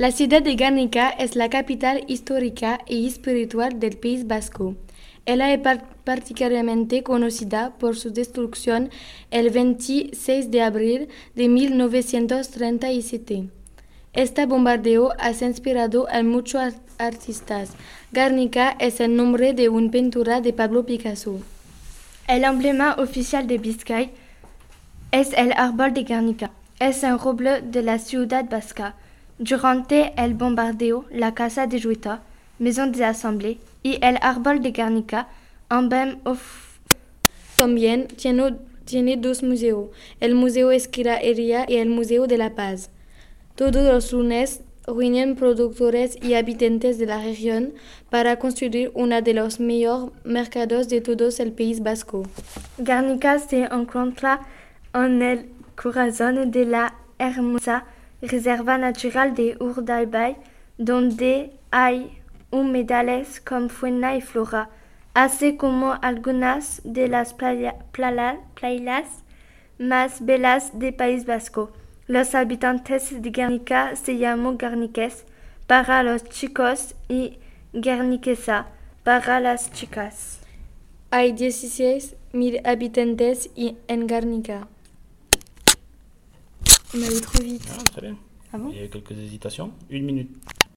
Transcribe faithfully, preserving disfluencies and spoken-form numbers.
La ciudad de Guernica es la capital histórica y espiritual del País Vasco. Ella es par- particularmente conocida por su destrucción el veintiséis de abril de mil novecientos treinta y siete. Este bombardeo ha inspirado a muchos art- artistas. Guernica es el nombre de una pintura de Pablo Picasso. El emblema oficial de Biscay es el árbol de Guernica. Es un roble de la ciudad vasca. Durante el bombardeo, la Casa de Juita, Maison des Assemblées, y el árbol de Guernica, emblema of... También tiene, tiene dos museos, el Museo Esquira Heria y el Museo de la Paz. Todos los lunes reúnen productores y habitantes de la región para construir uno de los mejores mercados de todo el País Vasco. Guernica se encuentra en el corazón de la hermosa Reserva Natural de Urdaibai, donde hay humedales con fauna y flora, así como algunas de las playa, playa, playas más bellas del País Vasco. Los habitantes de Guernica se llaman guerniques para los chicos y guerniquesa para las chicas. Hay dieciséis mil habitantes y- en Guernica. On allait trop vite. Ah, très bien. Ah bon? Il y a quelques hésitations. Une minute.